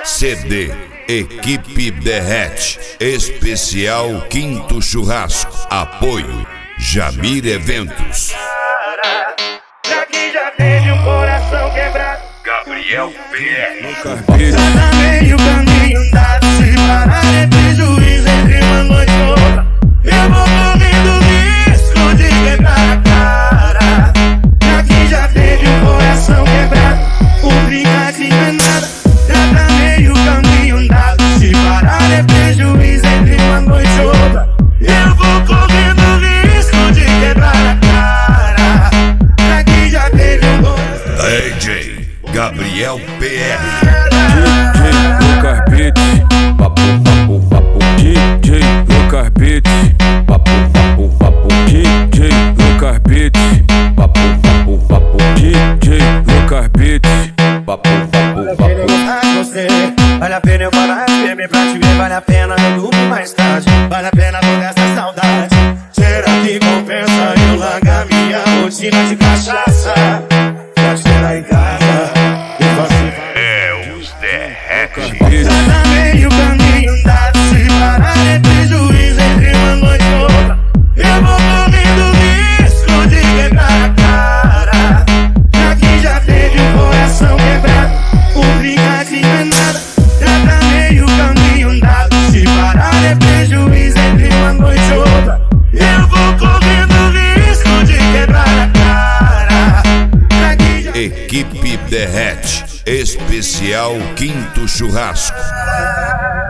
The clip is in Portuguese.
CD Equipe Derrete, especial Quinto Churrasco. Apoio Jamir Eventos. Já que já teve um coração quebrado, Gabriel PR. já tá meio caminho andado. Se parar é prejuízo entre uma noite e outra. Eu vou correndo risco de quebrar a cara. Já que já teve um coração quebrado, o brincadeira é nada. Já tá meio caminho andado. Se parar é prejuízo entre uma noite e outra. Eu vou correndo risco de quebrar a cara. Já que já teve um coração. DJ Gabriel PR. DJ Lucas Beats, papo, papo, papo. DJ Lucas Beats, papo, papo, papo. DJ Lucas Beats, papo, papo, papo. DJ Lucas Beats, papo, papo, papo. Você, vale a pena eu parar de beber pra te ver, vale a pena eu dormir mais tarde, vale a pena toda essa saudade. Será que compensa eu largar minha rotina de cachaça pra te ter lá em casa e você É os Derrete. já tá meio caminho andado. Se parar é prejuízo entre uma noite e outra. Eu vou correndo risco de quebrar a cara. Já que já teve um coração quebrado, o brincadeira é nada. Já tá meio caminho andado. Se parar é prejuízo entre uma noite e outra. Eu vou correndo risco de quebrar a cara. Já que já Equipe Derrete, especial Quinto Churrasco.